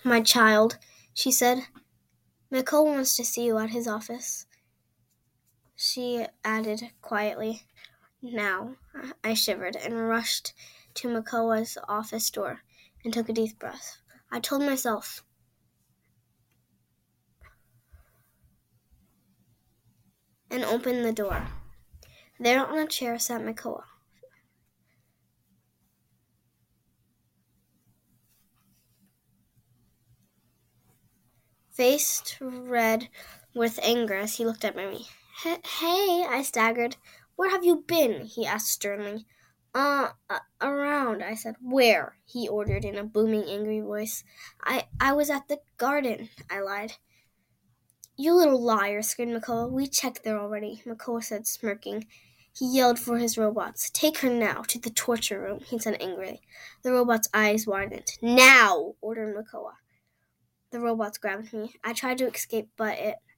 My child, she said, Makoa wants to see you at his office. She added quietly, now. I shivered and rushed to Makoa's office door and took a deep breath. I told myself, and opened the door. There on a chair sat Makoa. Faced red with anger as he looked up at me. Hey, I staggered. Where have you been? He asked sternly. Around, I said. Where? He ordered in a booming, angry voice. I was at the garden, I lied. You little liar, screamed Makoa. We checked there already, Makoa said, smirking. He yelled for his robots. Take her now to the torture room, he said angrily. The robot's eyes widened. Now, ordered Makoa. The robots grabbed me. I tried to escape, but it